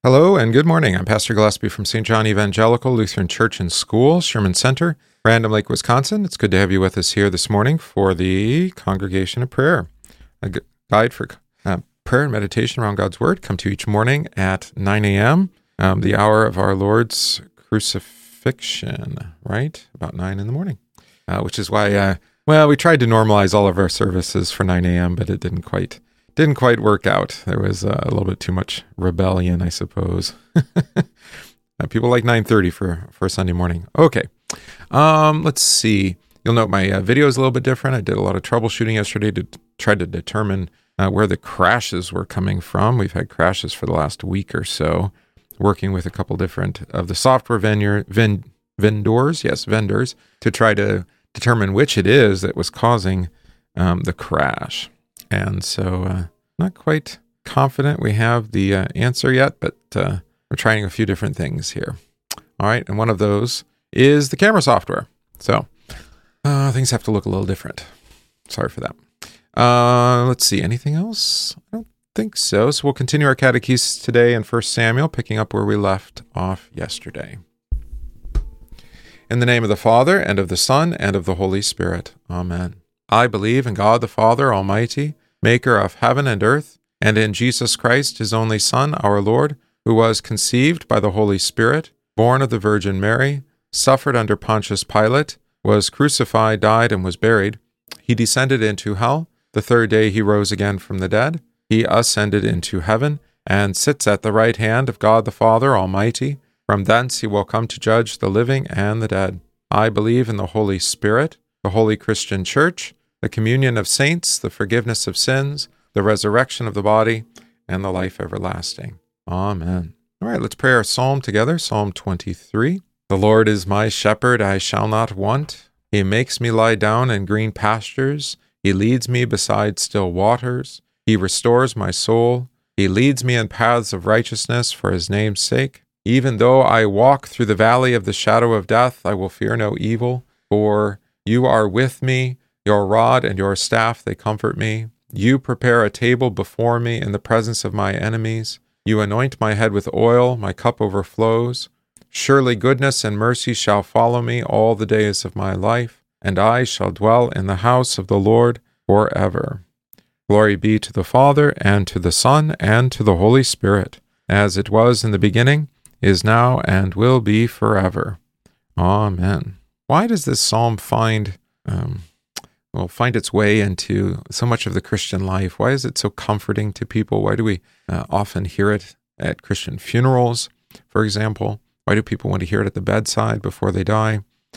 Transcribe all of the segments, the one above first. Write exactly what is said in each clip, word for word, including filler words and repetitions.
Hello and good morning. I'm Pastor Gillespie from Saint John Evangelical Lutheran Church and School, Sherman Center, Random Lake, Wisconsin. It's good to have you with us here this morning for the Congregation of Prayer, a gu- guide for uh, prayer and meditation around God's Word. Come to each morning at nine a.m., um, the hour of our Lord's crucifixion, right? About nine in the morning, uh, which is why, uh, well, we tried to normalize all of our services for nine a.m., but it didn't quite Didn't quite work out. There was uh, a little bit too much rebellion, I suppose. uh, people like nine thirty for, for Sunday morning. Okay. Um, let's see. You'll note my uh, video is a little bit different. I did a lot of troubleshooting yesterday to t- try to determine uh, where the crashes were coming from. We've had crashes for the last week or so, working with a couple different of the software vendor, ven- vendors, yes, vendors, to try to determine which it is that was causing um, the crash. And so, uh, not quite confident we have the uh, answer yet, but uh, we're trying a few different things here. All right, and one of those is the camera software. So, uh, things have to look a little different. Sorry for that. Uh, let's see, anything else? I don't think so. So we'll continue our catechesis today in First Samuel, picking up where we left off yesterday. In the name of the Father, and of the Son, and of the Holy Spirit. Amen. I believe in God the Father Almighty, maker of heaven and earth, and in Jesus Christ, his only Son, our Lord, who was conceived by the Holy Spirit, born of the Virgin Mary, suffered under Pontius Pilate, was crucified, died, and was buried. He descended into hell. The third day he rose again from the dead. He ascended into heaven, and sits at the right hand of God the Father Almighty. From thence he will come to judge the living and the dead. I believe in the Holy Spirit, the holy Christian Church, the communion of saints, the forgiveness of sins, the resurrection of the body, and the life everlasting. Amen. All right, let's pray our psalm together. Psalm twenty-three. The Lord is my shepherd, I shall not want. He makes me lie down in green pastures. He leads me beside still waters. He restores my soul. He leads me in paths of righteousness for his name's sake. Even though I walk through the valley of the shadow of death, I will fear no evil, for you are with me. Your rod and your staff, they comfort me. You prepare a table before me in the presence of my enemies. You anoint my head with oil, my cup overflows. Surely goodness and mercy shall follow me all the days of my life, and I shall dwell in the house of the Lord forever. Glory be to the Father, and to the Son, and to the Holy Spirit, as it was in the beginning, is now, and will be forever. Amen. Why does this psalm find... Um, will find its way into so much of the Christian life? Why is it so comforting to people? Why do we uh, often hear it at Christian funerals, for example? Why do people want to hear it at the bedside before they die?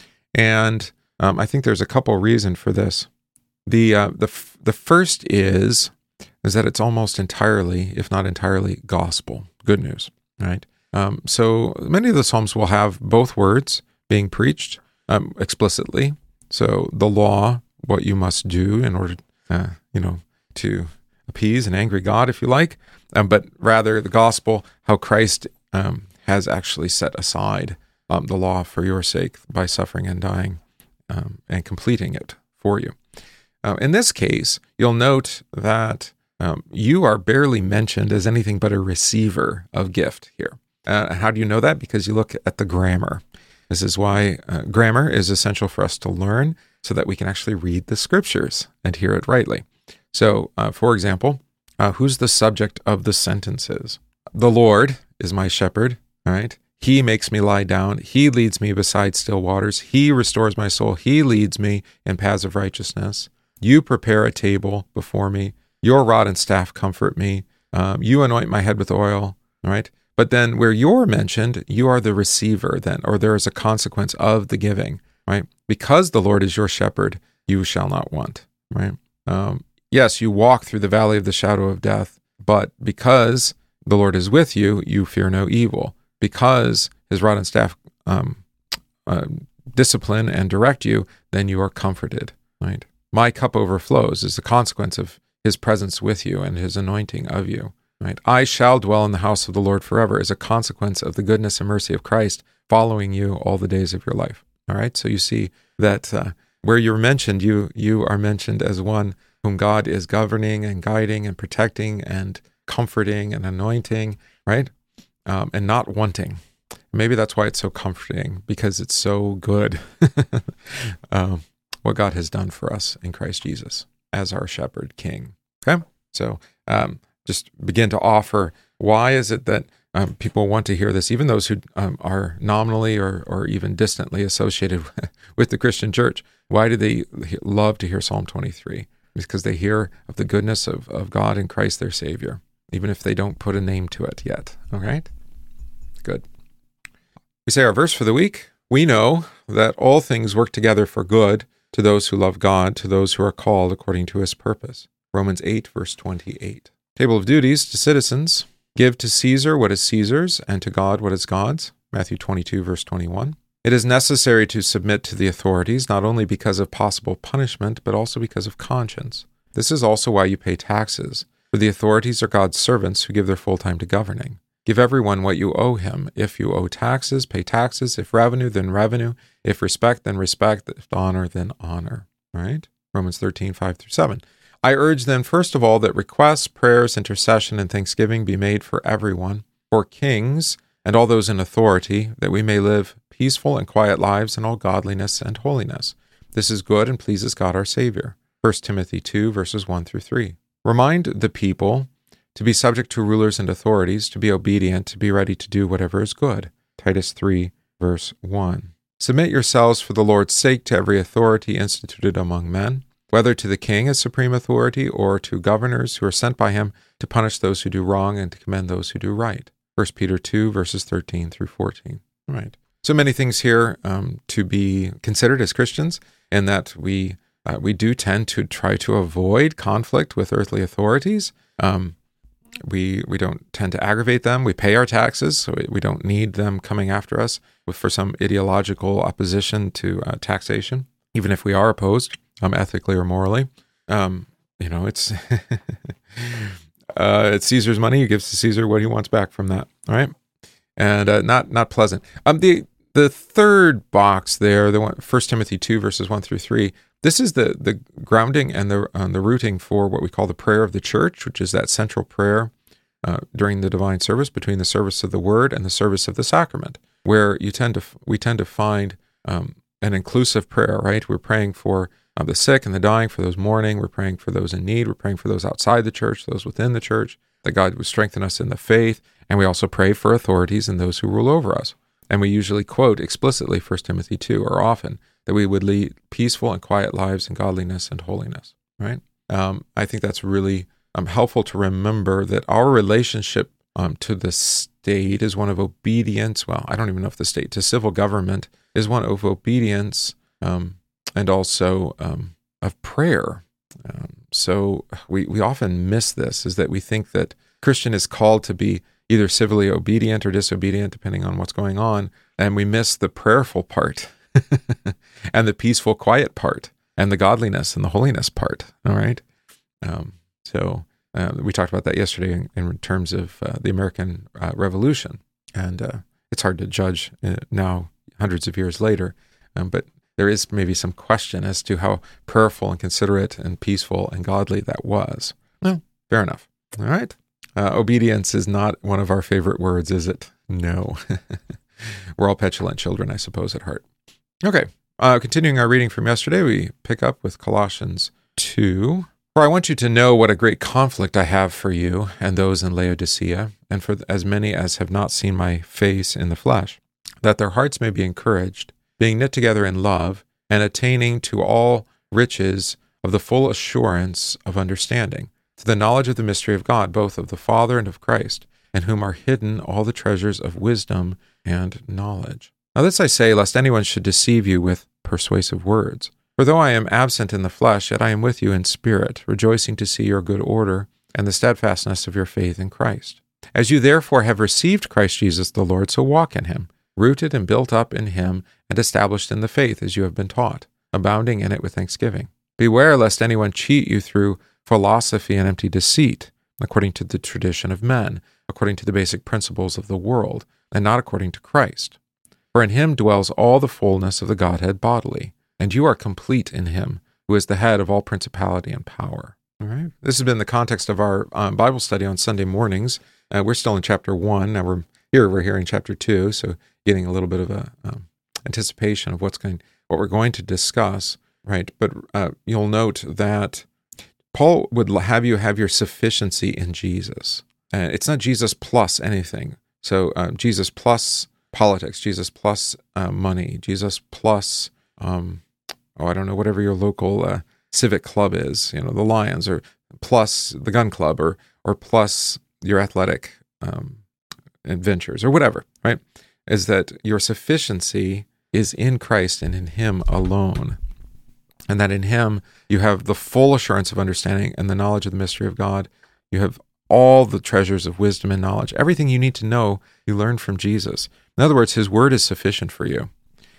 And um, I think there's a couple reasons for this. The uh, the f- the first is is that it's almost entirely, if not entirely, gospel, good news, right? Um, so many of the psalms will have both words being preached um, explicitly. So the law, what you must do in order, uh, you know, to appease an angry God, if you like, um, but rather the gospel, how Christ um, has actually set aside um, the law for your sake by suffering and dying um, and completing it for you. Uh, in this case, you'll note that um, you are barely mentioned as anything but a receiver of gift here. Uh, how do you know that? Because you look at the grammar. This is why uh, grammar is essential for us to learn, so that we can actually read the scriptures and hear it rightly. So, uh, for example, uh, who's the subject of the sentences? The Lord is my shepherd, all right? He makes me lie down. He leads me beside still waters. He restores my soul. He leads me in paths of righteousness. You prepare a table before me. Your rod and staff comfort me. Um, you anoint my head with oil, all right? But then where you're mentioned, you are the receiver then, or there is a consequence of the giving. Right? Because the Lord is your shepherd, you shall not want, right? Um, yes, you walk through the valley of the shadow of death, but because the Lord is with you, you fear no evil. Because his rod and staff um, uh, discipline and direct you, then you are comforted, right? My cup overflows is the consequence of his presence with you and his anointing of you, right? I shall dwell in the house of the Lord forever is a consequence of the goodness and mercy of Christ following you all the days of your life. All right, so you see that uh, where you're mentioned, you you are mentioned as one whom God is governing and guiding and protecting and comforting and anointing, right? um, and not wanting. Maybe that's why it's so comforting, because it's so good um, what God has done for us in Christ Jesus as our shepherd king. Okay? So um, just begin to offer, why is it that um, people want to hear this, even those who um, are nominally or, or even distantly associated with the Christian church? Why do they love to hear Psalm twenty-three? Because they hear of the goodness of, of God in Christ their Savior, even if they don't put a name to it yet. All right? Good. We say our verse for the week. We know that all things work together for good to those who love God, to those who are called according to his purpose. Romans eight, verse twenty-eight. Table of duties to citizens. Give to Caesar what is Caesar's, and to God what is God's. Matthew twenty-two, verse twenty-one. It is necessary to submit to the authorities, not only because of possible punishment, but also because of conscience. This is also why you pay taxes, for the authorities are God's servants who give their full time to governing. Give everyone what you owe him. If you owe taxes, pay taxes. If revenue, then revenue. If respect, then respect. If honor, then honor. All right? Romans thirteen, five through seven. I urge then, first of all, that requests, prayers, intercession, and thanksgiving be made for everyone, for kings and all those in authority, that we may live peaceful and quiet lives in all godliness and holiness. This is good and pleases God our Savior. First Timothy two, verses one through three. Remind the people to be subject to rulers and authorities, to be obedient, to be ready to do whatever is good. Titus three, verse one. Submit yourselves for the Lord's sake to every authority instituted among men, whether to the king as supreme authority or to governors who are sent by him to punish those who do wrong and to commend those who do right. First Peter two, verses thirteen through fourteen. All right. So many things here um, to be considered as Christians, and that we uh, we do tend to try to avoid conflict with earthly authorities. Um, we we don't tend to aggravate them. We pay our taxes, so we, we don't need them coming after us with, for some ideological opposition to uh, taxation, even if we are opposed um, ethically or morally. Um, you know, it's uh, it's Caesar's money. He gives to Caesar what he wants back from that. All right, and uh, not not pleasant. Um, the the third box there, the one, First Timothy two, verses one through three. This is the the grounding and the um, the rooting for what we call the prayer of the church, which is that central prayer uh, during the divine service, between the service of the word and the service of the sacrament, where you tend to we tend to find um, an inclusive prayer. Right, we're praying for uh, the sick and the dying, for those mourning. We're praying for those in need. We're praying for those outside the church, those within the church, that God would strengthen us in the faith. And we also pray for authorities and those who rule over us. And we usually quote explicitly First Timothy two, or often, that we would lead peaceful and quiet lives in godliness and holiness, right? Um, I think that's really um, helpful to remember that our relationship um, to the state is one of obedience. Well, I don't even know if the state, to civil government, is one of obedience um, and also um, of prayer. Um, so we, we often miss this, is that we think that Christian is called to be either civilly obedient or disobedient, depending on what's going on, and we miss the prayerful part. And the peaceful, quiet part, and the godliness and the holiness part. All right. Um, so uh, we talked about that yesterday in, in terms of uh, the American uh, Revolution, and uh, it's hard to judge uh, now, hundreds of years later. Um, but there is maybe some question as to how prayerful and considerate and peaceful and godly that was. No, fair enough. All right. Uh, obedience is not one of our favorite words, is it? No. We're all petulant children, I suppose, at heart. Okay, uh, continuing our reading from yesterday, we pick up with Colossians two. For I want you to know what a great conflict I have for you and those in Laodicea, and for as many as have not seen my face in the flesh, that their hearts may be encouraged, being knit together in love, and attaining to all riches of the full assurance of understanding, to the knowledge of the mystery of God, both of the Father and of Christ, in whom are hidden all the treasures of wisdom and knowledge. Now this I say, lest anyone should deceive you with persuasive words. For though I am absent in the flesh, yet I am with you in spirit, rejoicing to see your good order and the steadfastness of your faith in Christ. As you therefore have received Christ Jesus the Lord, so walk in him, rooted and built up in him, and established in the faith as you have been taught, abounding in it with thanksgiving. Beware lest anyone cheat you through philosophy and empty deceit, according to the tradition of men, according to the basic principles of the world, and not according to Christ. For in him dwells all the fullness of the Godhead bodily, and you are complete in him, who is the head of all principality and power. All right. This has been the context of our um, Bible study on Sunday mornings. Uh, we're still in chapter one. Now we're here we're here in chapter two, so getting a little bit of a um, anticipation of what's going, what we're going to discuss, right? But uh, you'll note that Paul would have you have your sufficiency in Jesus. Uh, it's not Jesus plus anything. So uh, Jesus plus politics, Jesus plus uh, money, Jesus plus, um, oh, I don't know, whatever your local uh, civic club is, you know, the Lions, or plus the gun club, or or plus your athletic um, adventures, or whatever, right? Is that your sufficiency is in Christ and in Him alone. And that in Him you have the full assurance of understanding and the knowledge of the mystery of God. You have all the treasures of wisdom and knowledge. Everything you need to know, you learn from Jesus. In other words, His word is sufficient for you.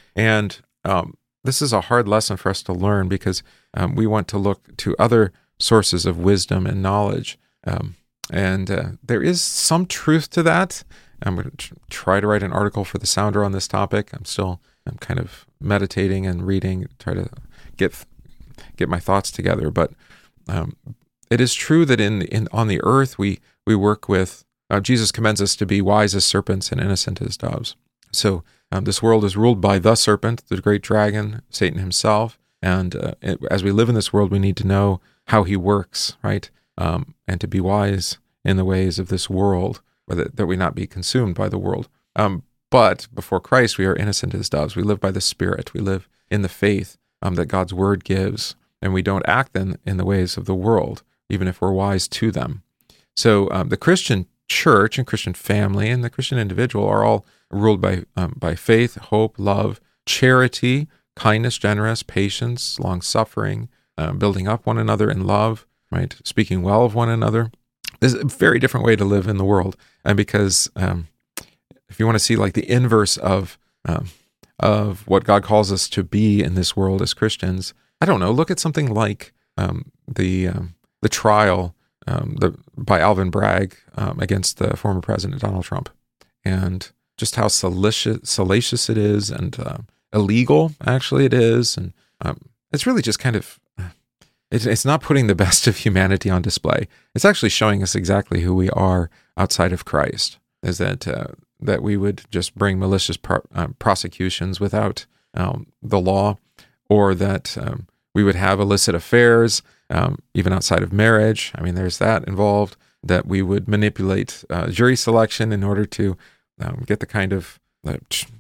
And um, this is a hard lesson for us to learn, because um, we want to look to other sources of wisdom and knowledge. Um, and uh, there is some truth to that. I'm going to try to write an article for the Sounder on this topic. I'm still I'm kind of meditating and reading, try to get get my thoughts together. But um, it is true that in in on the earth we we work with. Uh, Jesus commends us to be wise as serpents and innocent as doves. So um, this world is ruled by the serpent, the great dragon, Satan himself. And uh, it, as we live in this world, we need to know how he works, right? Um, and to be wise in the ways of this world, or that, that we not be consumed by the world. Um, but before Christ, we are innocent as doves. We live by the Spirit. We live in the faith um, that God's word gives, and we don't act then in the ways of the world, even if we're wise to them. So um, the Christian church and Christian family and the Christian individual are all ruled by um, by faith, hope, love, charity, kindness, generous, patience, long-suffering, uh, building up one another in love, right? Speaking well of one another. There's a very different way to live in the world. And because um, if you want to see like the inverse of um, of what God calls us to be in this world as Christians, I don't know, look at something like um, the um, the trial um, the, by Alvin Bragg um, against the former president, Donald Trump, and just how salacious, salacious it is, and uh, illegal, actually, it is. And um, it's really just kind of, it, it's not putting the best of humanity on display. It's actually showing us exactly who we are outside of Christ, is that uh, that we would just bring malicious pro- uh, prosecutions without um, the law, or that um, we would have illicit affairs, um, even outside of marriage. I mean, there's that involved, that we would manipulate uh, jury selection in order to um, get the kind of uh,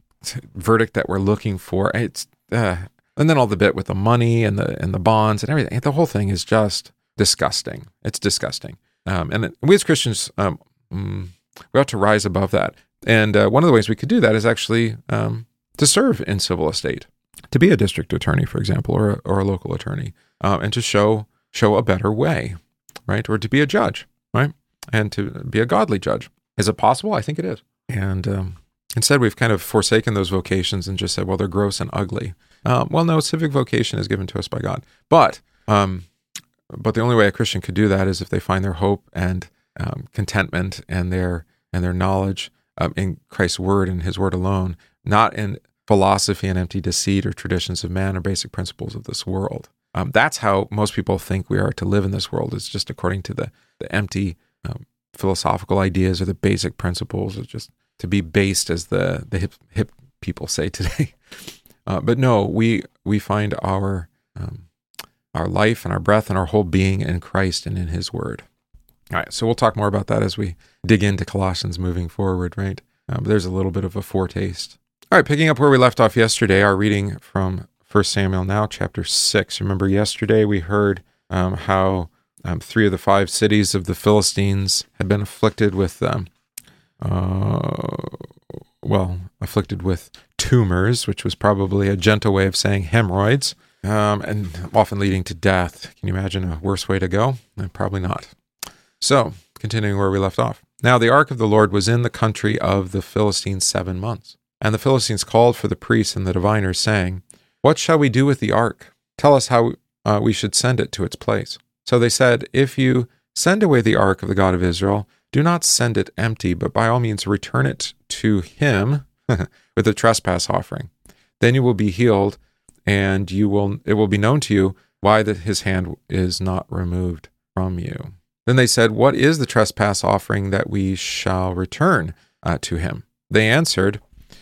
verdict that we're looking for. It's uh, and then all the bit with the money and the and the bonds and everything. The whole thing is just disgusting. It's disgusting. Um, and we as Christians, um, we ought to rise above that. And uh, one of the ways we could do that is actually um, to serve in civil estate, to be a district attorney, for example, or a, or a local attorney, uh, and to show show a better way, right? Or to be a judge, right? And to be a godly judge. Is it possible? I think it is. And um, instead, we've kind of forsaken those vocations and just said, well, they're gross and ugly. Um, well, no, civic vocation is given to us by God. But um, but the only way a Christian could do that is if they find their hope and um, contentment and their and their knowledge um, in Christ's word and His word alone, not in philosophy and empty deceit or traditions of man or basic principles of this world. Um, that's how most people think we are to live in this world, is just according to the, the empty um, philosophical ideas or the basic principles, or just to be based, as the, the hip, hip people say today. Uh, but no, we we find our um, our life and our breath and our whole being in Christ and in His word. All right, so we'll talk more about that as we dig into Colossians moving forward, right? Uh, but there's a little bit of a foretaste. All right, picking up where we left off yesterday, our reading from First Samuel now, chapter six. Remember yesterday we heard um, how um, three of the five cities of the Philistines had been afflicted with, um, uh, well, afflicted with tumors, which was probably a gentle way of saying hemorrhoids, um, and often leading to death. Can you imagine a worse way to go? Uh, probably not. So, continuing where we left off. Now the ark of the Lord was in the country of the Philistines seven months. And the Philistines called for the priests and the diviners, saying, "What shall we do with the ark? Tell us how uh, we should send it to its place." So they said, "If you send away the ark of the God of Israel, do not send it empty, but by all means return it to him with a trespass offering. Then you will be healed, and you will it will be known to you why that his hand is not removed from you." Then they said, "What is the trespass offering that we shall return?" uh, to him. They answered,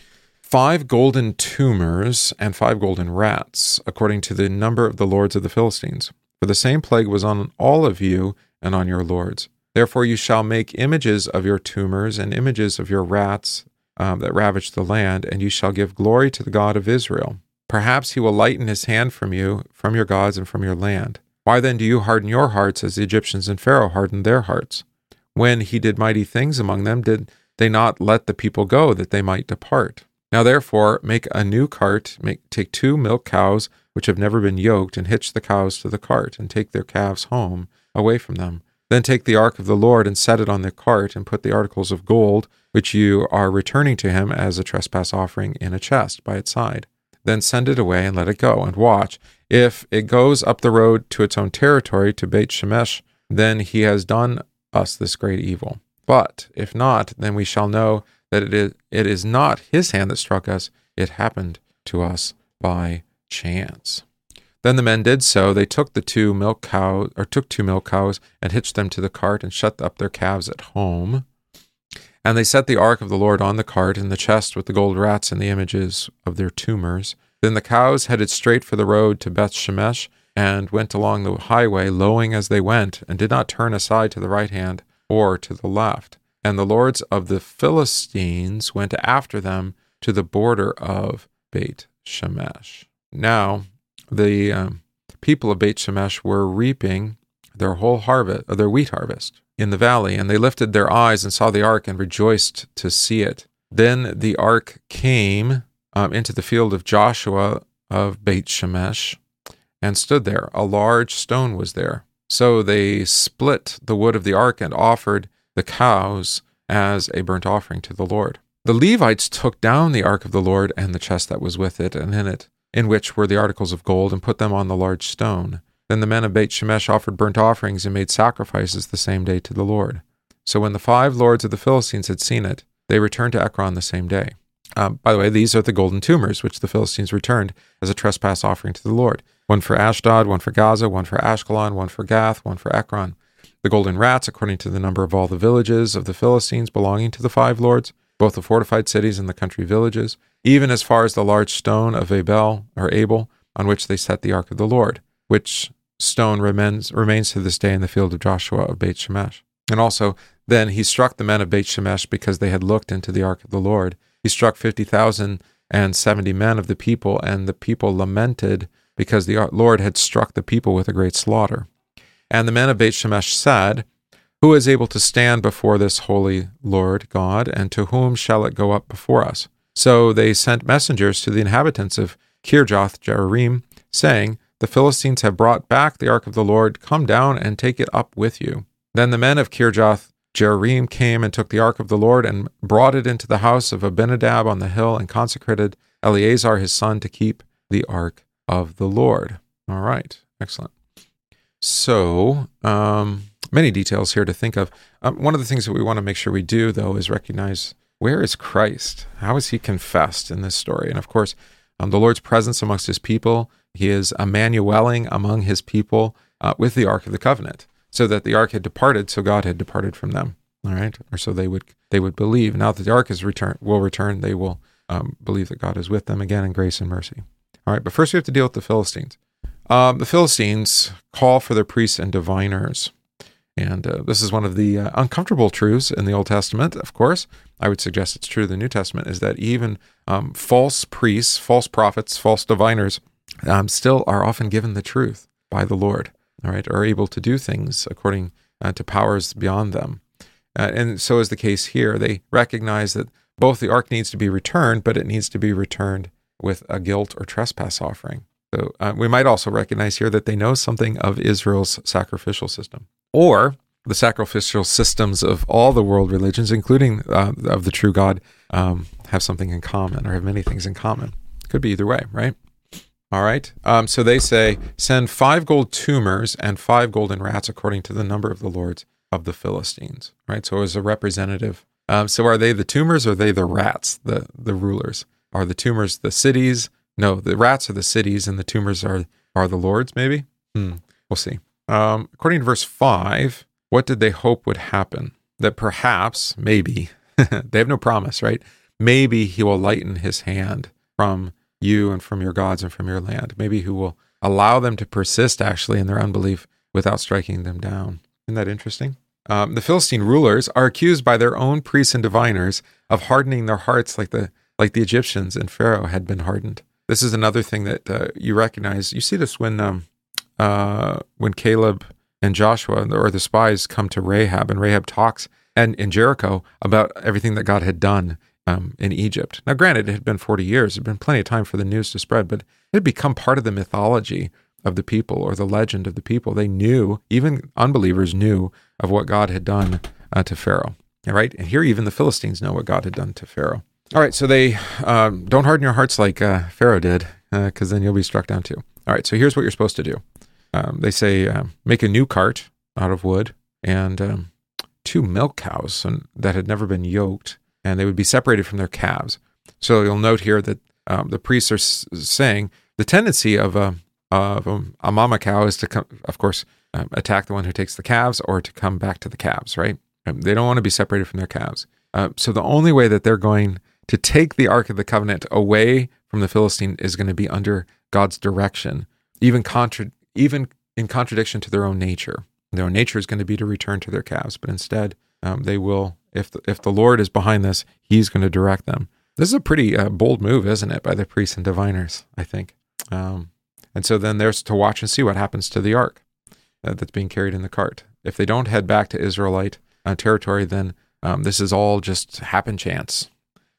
five golden tumors and five golden rats, according to the number of the lords of the Philistines. For the same plague was on all of you and on your lords. Therefore you shall make images of your tumors and images of your rats um, that ravage the land, and you shall give glory to the God of Israel. Perhaps he will lighten his hand from you, from your gods, and from your land. Why then do you harden your hearts as the Egyptians and Pharaoh hardened their hearts? When he did mighty things among them, did they not let the people go, that they might depart? Now therefore make a new cart, make, take two milk cows, which have never been yoked, and hitch the cows to the cart, and take their calves home, away from them. Then take the ark of the Lord, and set it on the cart, and put the articles of gold, which you are returning to him as a trespass offering, in a chest by its side. Then send it away, and let it go, and watch. If it goes up the road to its own territory, to Beit Shemesh, then he has done us this great evil. But if not, then we shall know that it is, it is not his hand that struck us, it happened to us by chance. Then the men did so. They took the two milk cows, or took two milk cows, and hitched them to the cart, and shut up their calves at home. And they set the ark of the Lord on the cart, and the chest with the gold rats and the images of their tumors. Then the cows headed straight for the road to Beth Shemesh, and went along the highway, lowing as they went, and did not turn aside to the right hand or to the left. And the lords of the Philistines went after them to the border of Beit Shemesh. Now, the um, people of Beit Shemesh were reaping their whole harvest, or their wheat harvest, in the valley, and they lifted their eyes and saw the ark and rejoiced to see it. Then the ark came um, into the field of Joshua of Beit Shemesh and stood there. A large stone was there. So they split the wood of the ark and offered the cows as a burnt offering to the Lord. The Levites took down the ark of the Lord and the chest that was with it, and in it, in which were the articles of gold, and put them on the large stone. Then the men of Beit Shemesh offered burnt offerings and made sacrifices the same day to the Lord. So when the five lords of the Philistines had seen it, they returned to Ekron the same day. Um, by the way, these are the golden tumors which the Philistines returned as a trespass offering to the Lord. One for Ashdod, one for Gaza, one for Ashkelon, one for Gath, one for Ekron. The golden rats, according to the number of all the villages of the Philistines belonging to the five lords, both the fortified cities and the country villages, even as far as the large stone of Abel, or Abel, on which they set the ark of the Lord, which stone remains, remains to this day in the field of Joshua of Beit Shemesh. And also, then he struck the men of Beit Shemesh because they had looked into the ark of the Lord. He struck fifty thousand and seventy men of the people, and the people lamented because the Lord had struck the people with a great slaughter. And the men of Beit Shemesh said, who is able to stand before this holy Lord God, and to whom shall it go up before us? So they sent messengers to the inhabitants of Kirjath Jearim, saying, the Philistines have brought back the ark of the Lord. Come down and take it up with you. Then the men of Kirjath Jearim came and took the ark of the Lord and brought it into the house of Abinadab on the hill, and consecrated Eleazar his son to keep the ark of the Lord. All right, excellent. So, um, many details here to think of. Um, one of the things that we want to make sure we do, though, is recognize, where is Christ? How is he confessed in this story? And of course, um, the Lord's presence amongst his people. He is Emmanueling among his people uh, with the Ark of the Covenant, so that the Ark had departed, so God had departed from them. All right, or so they would they would believe. Now that the Ark is return will return, they will um, believe that God is with them again in grace and mercy. All right, but first we have to deal with the Philistines. Um, the Philistines call for their priests and diviners. And uh, this is one of the uh, uncomfortable truths in the Old Testament, of course. I would suggest it's true in the New Testament, is that even um, false priests, false prophets, false diviners um, still are often given the truth by the Lord, all right, are able to do things according uh, to powers beyond them. Uh, and so is the case here. They recognize that both the ark needs to be returned, but it needs to be returned with a guilt or trespass offering. So uh, we might also recognize here that they know something of Israel's sacrificial system, or the sacrificial systems of all the world religions, including uh, of the true God, um, have something in common, or have many things in common. Could be either way, right? All right. Um, so they say, send five gold tumors and five golden rats according to the number of the lords of the Philistines, right? So as a representative. Um, so are they the tumors, or are they the rats, the, the rulers? Are the tumors the cities? No, the rats are the cities, and the tumors are, are the lords, maybe? Hmm. We'll see. Um, according to verse five, what did they hope would happen? That perhaps, maybe, They have no promise, right? Maybe he will lighten his hand from you and from your gods and from your land. Maybe he will allow them to persist actually in their unbelief without striking them down. Isn't that interesting? Um, the Philistine rulers are accused by their own priests and diviners of hardening their hearts like the like the Egyptians and Pharaoh had been hardened. This is another thing that uh, you recognize. You see this when um, uh, when Caleb and Joshua or the spies come to Rahab, and Rahab talks and in Jericho about everything that God had done um, in Egypt. Now, granted, it had been forty years. It had been plenty of time for the news to spread, but it had become part of the mythology of the people or the legend of the people. They knew, even unbelievers knew of what God had done uh, to Pharaoh. All right, and here even the Philistines know what God had done to Pharaoh. All right, so they um, don't harden your hearts like uh, Pharaoh did, because uh, then you'll be struck down too. All right, so here's what you're supposed to do. Um, they say uh, make a new cart out of wood and um, two milk cows and, that had never been yoked, and they would be separated from their calves. So you'll note here that um, the priests are s- saying the tendency of a of a, a mama cow is to come, of course, um, attack the one who takes the calves, or to come back to the calves, right? Um, they don't want to be separated from their calves. Uh, so the only way that they're going to take the Ark of the Covenant away from the Philistine is going to be under God's direction, even contra- even in contradiction to their own nature. Their own nature is going to be to return to their calves, but instead um, they will, if the, if the Lord is behind this, he's going to direct them. This is a pretty uh, bold move, isn't it, by the priests and diviners, I think. Um, and so then there's to watch and see what happens to the Ark uh, that's being carried in the cart. If they don't head back to Israelite uh, territory, then um, this is all just happen chance.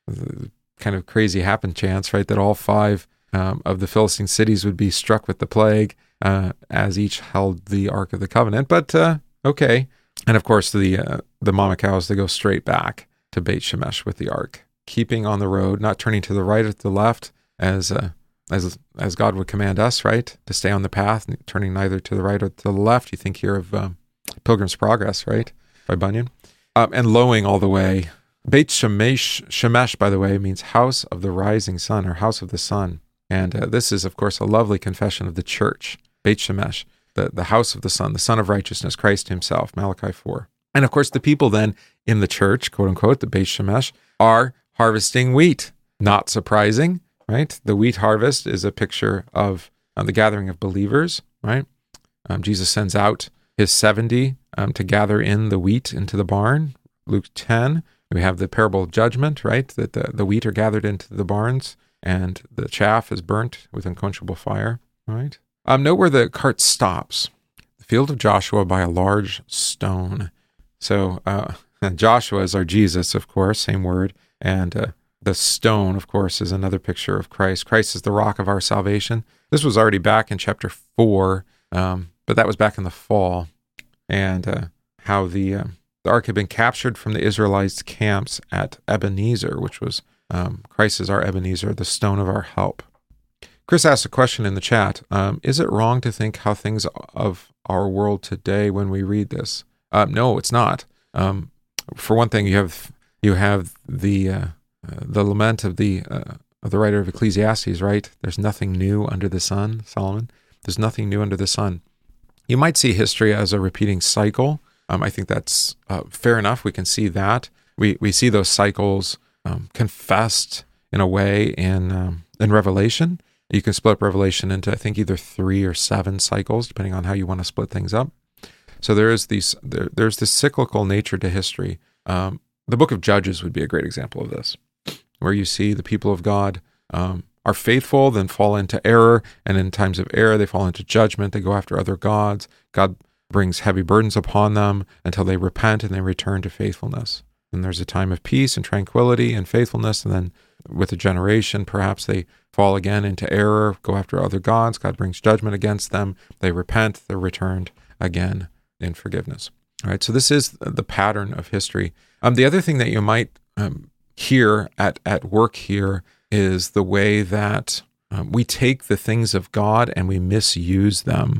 Kind of crazy happen chance, right? That all five um, of the Philistine cities would be struck with the plague uh, as each held the Ark of the Covenant. But uh, okay, and of course the uh, the mama cows, they go straight back to Beit Shemesh with the Ark, keeping on the road, not turning to the right or to the left, as uh, as as God would command us, right? To stay on the path, turning neither to the right or to the left. You think here of um, Pilgrim's Progress, right, by Bunyan, um, and lowing all the way. Beit Shemesh, Shemesh, by the way, means house of the rising sun, or house of the sun. And uh, this is, of course, a lovely confession of the church. Beit Shemesh, the, the house of the sun, the Son of Righteousness, Christ himself, Malachi four. And of course, the people then in the church, quote unquote, the Beit Shemesh, are harvesting wheat. Not surprising, right? The wheat harvest is a picture of uh, the gathering of believers, right? Um, Jesus sends out his seventy um, to gather in the wheat into the barn, Luke ten. We have the parable of judgment, right? That the, the wheat are gathered into the barns and the chaff is burnt with unquenchable fire, right? Um, note where the cart stops. The field of Joshua by a large stone. So uh, Joshua is our Jesus, of course, same word. And uh, the stone, of course, is another picture of Christ. Christ is the rock of our salvation. This was already back in chapter four, um, but that was back in the fall. And uh, how the... Uh, The ark had been captured from the Israelites' camps at Ebenezer, which was um, Christ is our Ebenezer, the stone of our help. Chris asked a question in the chat. Um, is it wrong to think how things of our world today when we read this? Uh, no, it's not. Um, for one thing, you have you have the uh, uh, the lament of the uh, of the writer of Ecclesiastes, right? There's nothing new under the sun, Solomon. There's nothing new under the sun. You might see history as a repeating cycle. Um, I think that's uh, fair enough. We can see that. We we see those cycles um, confessed in a way in um, in Revelation. You can split up Revelation into, I think, either three or seven cycles, depending on how you want to split things up. So there is these there, there's this cyclical nature to history. Um, the book of Judges would be a great example of this, where you see the people of God um, are faithful, then fall into error, and in times of error, they fall into judgment. They go after other gods. God brings heavy burdens upon them until they repent and they return to faithfulness. And there's a time of peace and tranquility and faithfulness, and then with a generation, perhaps they fall again into error, go after other gods. God brings judgment against them. They repent, they're returned again in forgiveness. All right, so this is the pattern of history. Um, the other thing that you might um, hear at, at work here is the way that um, we take the things of God and we misuse them.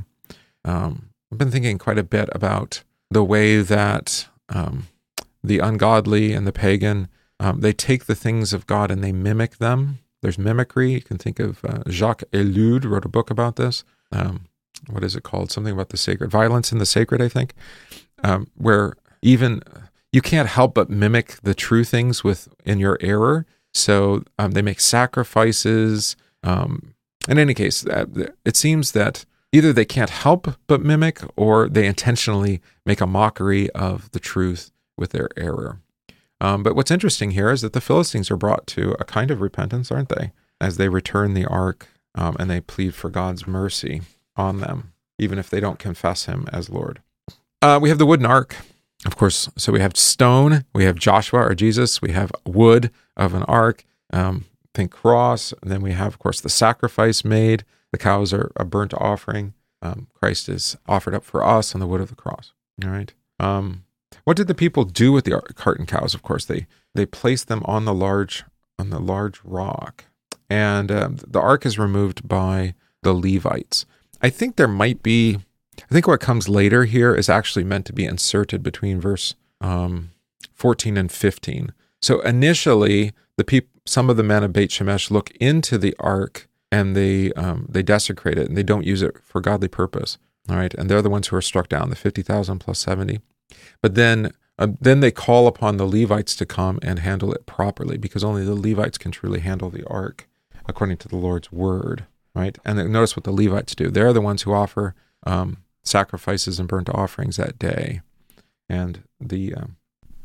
Um, I've been thinking quite a bit about the way that um, the ungodly and the pagan, um, they take the things of God and they mimic them. There's mimicry. You can think of uh, Jacques Ellul wrote a book about this. Um, what is it called? Something about the sacred. Violence in the Sacred, I think, um, where even you can't help but mimic the true things with in your error. So um, they make sacrifices. Um, in any case, uh, it seems that either they can't help but mimic, or they intentionally make a mockery of the truth with their error. Um, but what's interesting here is that the Philistines are brought to a kind of repentance, aren't they? As they return the ark um, and they plead for God's mercy on them, even if they don't confess him as Lord. Uh, we have the wooden ark, of course. So we have stone, we have Joshua or Jesus, we have wood of an ark, um, think cross, and then we have, of course, the sacrifice made. The cows are a burnt offering. Um, Christ is offered up for us on the wood of the cross. All right. Um, what did the people do with the cart and cows? Of course, they they placed them on the large on the large rock, and um, the ark is removed by the Levites. I think there might be. I think what comes later here is actually meant to be inserted between verse um, fourteen and fifteen. So initially, the peop- some of the men of Beit Shemesh look into the ark and they um, they desecrate it and they don't use it for godly purpose. All right, and they're the ones who are struck down, the fifty thousand plus seventy. But then uh, then they call upon the Levites to come and handle it properly, because only the Levites can truly handle the ark according to the Lord's word. Right, and then notice what the Levites do. They're the ones who offer um, sacrifices and burnt offerings that day, and the um,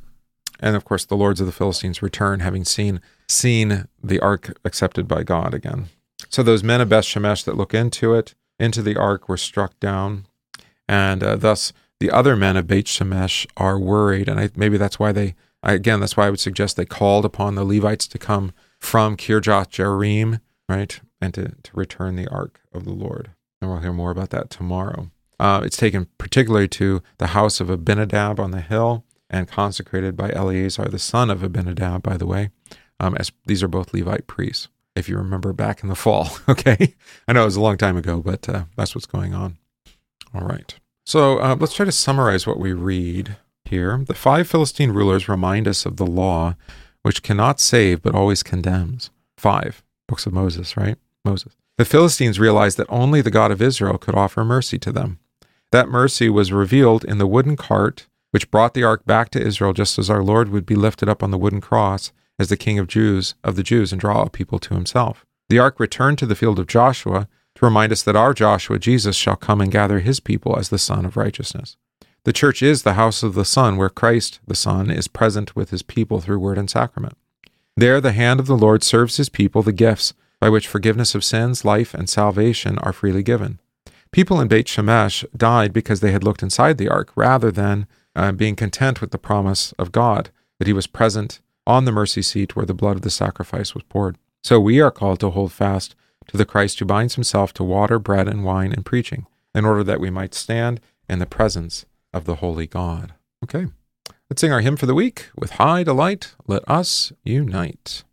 and of course the lords of the Philistines return, having seen seen the ark accepted by God again. So those men of Beth Shemesh that look into it, into the ark, were struck down, and uh, thus the other men of Beit Shemesh are worried, and I, maybe that's why they again that's why I would suggest they called upon the Levites to come from Kirjath Jearim, right, and to to return the ark of the Lord. And we'll hear more about that tomorrow. Uh, it's taken particularly to the house of Abinadab on the hill and consecrated by Eleazar, the son of Abinadab, by the way, um, as these are both Levite priests, if you remember back in the fall, okay? I know it was a long time ago, but uh, that's what's going on. All right. So uh, let's try to summarize what we read here. The five Philistine rulers remind us of the law, which cannot save but always condemns. Five books of Moses, right? Moses. The Philistines realized that only the God of Israel could offer mercy to them. That mercy was revealed in the wooden cart, which brought the ark back to Israel, just as our Lord would be lifted up on the wooden cross as the King of Jews of the Jews and draw a people to himself. The ark returned to the field of Joshua to remind us that our Joshua, Jesus, shall come and gather his people as the Son of righteousness. The church is the house of the Son, where Christ, the Son, is present with his people through word and sacrament. There the hand of the Lord serves his people the gifts by which forgiveness of sins, life, and salvation are freely given. People in Beit Shemesh died because they had looked inside the ark, rather than uh, being content with the promise of God, that he was present on the mercy seat where the blood of the sacrifice was poured. So we are called to hold fast to the Christ who binds himself to water, bread, and wine and preaching, in order that we might stand in the presence of the holy God. Okay, let's sing our hymn for the week. With high delight, let us unite.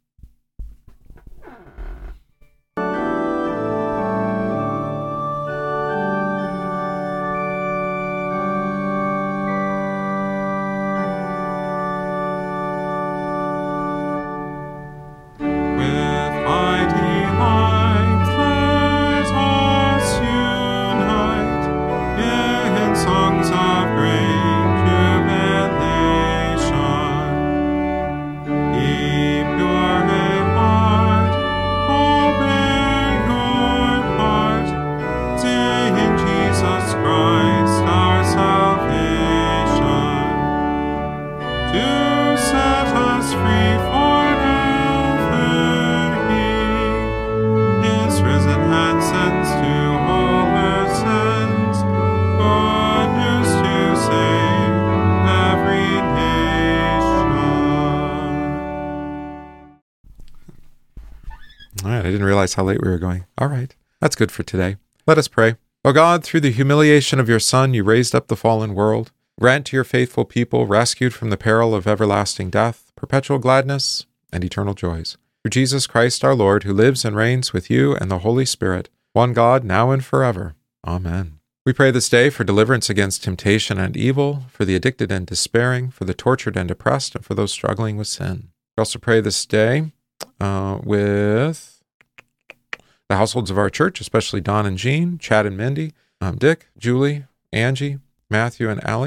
I didn't realize how late we were going. All right. That's good for today. Let us pray. O God, through the humiliation of your Son, you raised up the fallen world. Grant to your faithful people, rescued from the peril of everlasting death, perpetual gladness and eternal joys. Through Jesus Christ our Lord, who lives and reigns with you and the Holy Spirit, one God, now and forever. Amen. We pray this day for deliverance against temptation and evil, for the addicted and despairing, for the tortured and depressed, and for those struggling with sin. We also pray this day uh, with the households of our church, especially Don and Jean, Chad and Mindy, um, Dick, Julie, Angie, Matthew, and Allie. We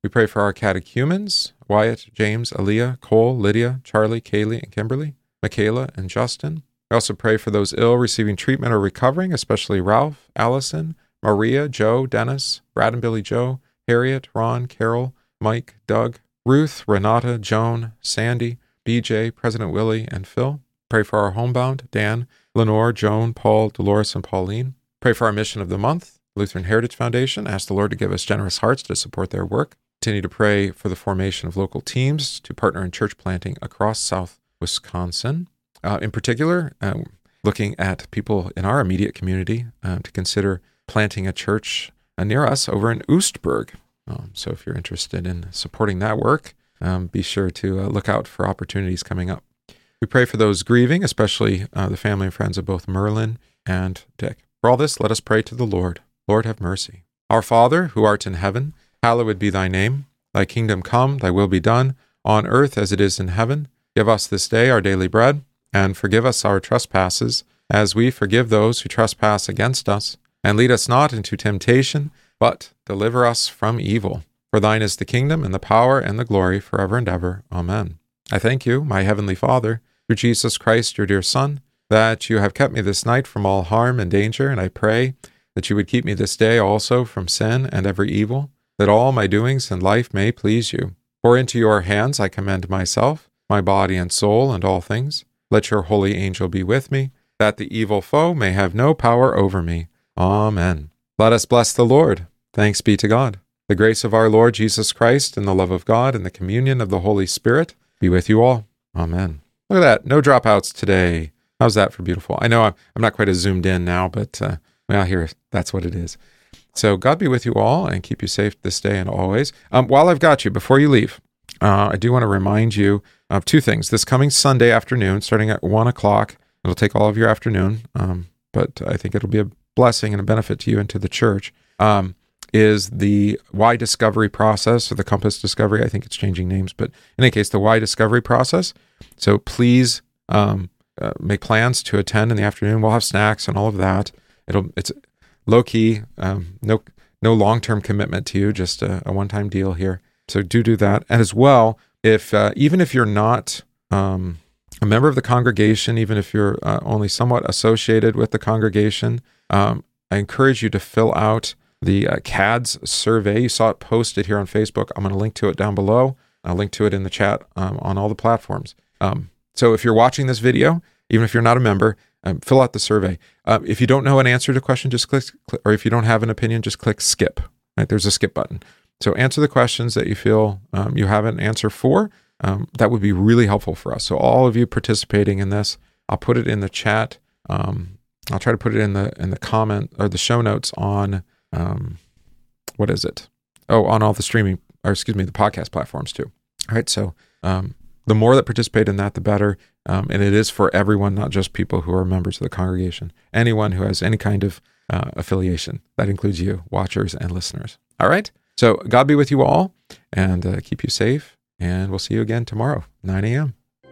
We pray for our catechumens, Wyatt, James, Aaliyah, Cole, Lydia, Charlie, Kaylee, and Kimberly, Michaela, and Justin. We also pray for those ill receiving treatment or recovering, especially Ralph, Allison, Maria, Joe, Dennis, Brad and Billy Joe, Harriet, Ron, Carol, Mike, Doug, Ruth, Renata, Joan, Sandy, B J, President Willie, and Phil. Pray for our homebound, Dan, Lenore, Joan, Paul, Dolores, and Pauline. Pray for our mission of the month, Lutheran Heritage Foundation. Ask the Lord to give us generous hearts to support their work. Continue to pray for the formation of local teams to partner in church planting across South Wisconsin. Uh, in particular, um, looking at people in our immediate community um, to consider planting a church uh, near us over in Oostburg. Um, so if you're interested in supporting that work, um, be sure to uh, look out for opportunities coming up. We pray for those grieving, especially uh, the family and friends of both Merlin and Dick. For all this, let us pray to the Lord. Lord, have mercy. Our Father, who art in heaven, hallowed be thy name. Thy kingdom come, thy will be done, on earth as it is in heaven. Give us this day our daily bread, and forgive us our trespasses, as we forgive those who trespass against us. And lead us not into temptation, but deliver us from evil. For thine is the kingdom, and the power, and the glory, forever and ever. Amen. I thank you, my heavenly Father, through Jesus Christ, your dear Son, that you have kept me this night from all harm and danger, and I pray that you would keep me this day also from sin and every evil, that all my doings in life may please you. For into your hands I commend myself, my body and soul, and all things. Let your holy angel be with me, that the evil foe may have no power over me. Amen. Let us bless the Lord. Thanks be to God. The grace of our Lord Jesus Christ, and the love of God, and the communion of the Holy Spirit be with you all. Amen. Look at that. No dropouts today. How's that for beautiful? I know I'm, I'm not quite as zoomed in now, but uh, well, here, that's what it is. So God be with you all and keep you safe this day and always. Um, while I've got you, before you leave, uh, I do want to remind you of two things. This coming Sunday afternoon, starting at one o'clock, it'll take all of your afternoon, um, but I think it'll be a blessing and a benefit to you and to the church, um, is the Why Discovery process, or the Compass Discovery. I think it's changing names, but in any case, the Why Discovery process. So please um, uh, make plans to attend in the afternoon. We'll have snacks and all of that. It'll It's low key, um, no no long-term commitment to you, just a, a one-time deal here. So do do that. And as well, if uh, even if you're not um, a member of the congregation, even if you're uh, only somewhat associated with the congregation, um, I encourage you to fill out the uh, C A D S survey. You saw it posted here on Facebook. I'm going to link to it down below. I'll link to it in the chat um, on all the platforms. Um, so if you're watching this video, even if you're not a member, um, fill out the survey. Uh, if you don't know an answer to a question, just click, click, or if you don't have an opinion, just click skip. Right? There's a skip button. So answer the questions that you feel um, you have an answer for. Um, that would be really helpful for us. So all of you participating in this, I'll put it in the chat. Um, I'll try to put it in the in the comment or the show notes on um, what is it? Oh, on all the streaming, or excuse me, the podcast platforms too. All right. So um, the more that participate in that, the better. Um, and it is for everyone, not just people who are members of the congregation. Anyone who has any kind of uh, affiliation. That includes you, watchers and listeners. All right. So God be with you all, and uh, keep you safe. And we'll see you again tomorrow, nine a.m.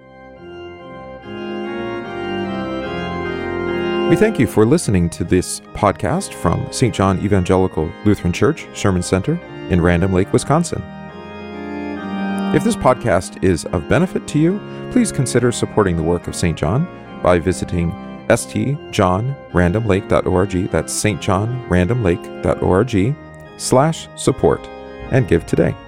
We thank you for listening to this podcast from Saint John Evangelical Lutheran Church, Sherman Center in Random Lake, Wisconsin. If this podcast is of benefit to you, please consider supporting the work of Saint John by visiting s t john random lake dot org. That's s t john random lake dot org slash support, and give today.